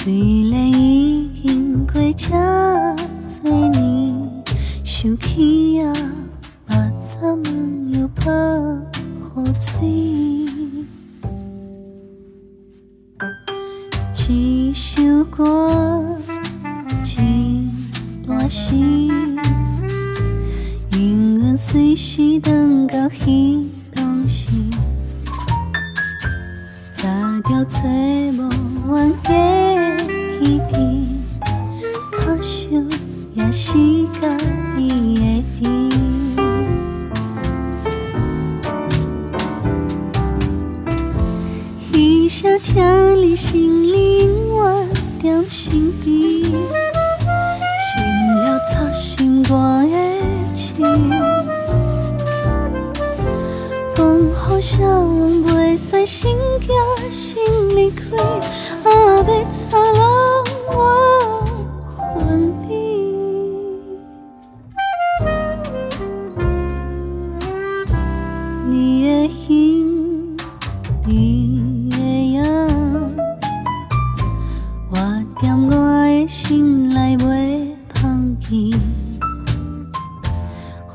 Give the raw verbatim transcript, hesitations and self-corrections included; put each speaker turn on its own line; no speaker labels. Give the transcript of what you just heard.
虽然已经过这多年，想起啊，目睭问又把雨水。一首歌，一段诗，永远随时回到彼当时。早着找无完的起点，可惜也是甲你的甜。一声听你心里永远在身边，心了插心肝的刺。讲好笑往袂使心惊心离开，啊要插落我魂里。你的